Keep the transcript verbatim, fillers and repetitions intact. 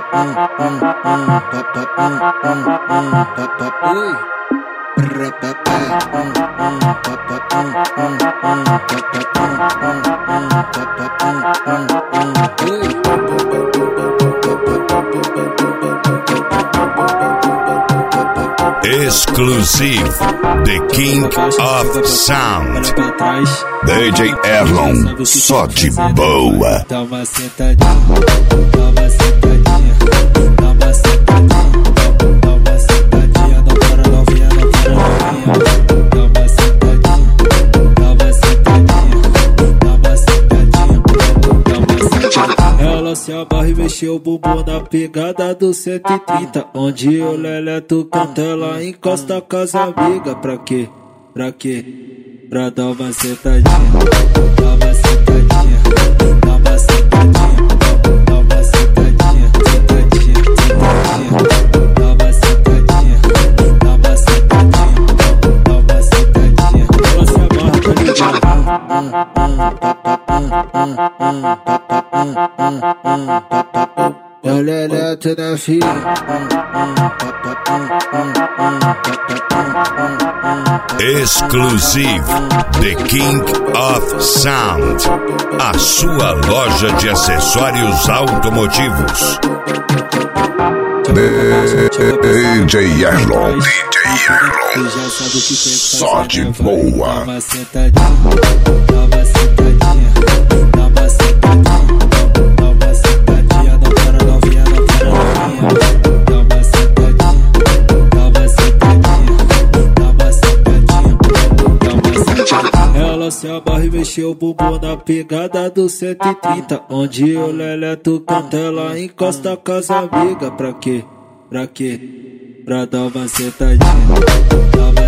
Exclusive, The King of Sound, D J Erlon, só de boa. Dá uma sentadinha, dá uma sentadinha, dá uma sentadinha, dá uma sentadinha, não para novinha, não para novinha. Dá uma sentadinha, dá uma sentadinha, dá uma sentadinha, dá uma sentadinha. Ela se amarra e mexeu o bumbum na pegada do cento e trinta, onde o Leleto canta, ela encosta com as amigas. Pra quê? Pra quê? Pra dar uma sentadinha, dá uma sentadinha, dá uma sentadinha, dá uma sentadinha, sentadinha, sentadinha, dá uma sentadinha, dá uma sentadinha, dá uma sentadinha. Ela se amarra, tá ligado? É o Leleto, né, filho? Exclusive, The King of Sound, a sua loja de acessórios automotivos. D J Erlon, D J Erlon, só de boa. Dá uma sentadinha, dá uma sentadinha, dá uma sentadinha, dá uma sentadinha, não para novinha, não para novinha. Dá uma sentadinha, dá uma sentadinha, dá uma sentadinha, dá uma sentadinha. Ela se amarra e mexeu o bumbum na pegada do cento e trinta, onde o Leleto canta, ela encosta com as amigas. Pra quê? Pra quê? Pra dar uma sentadinha, dá uma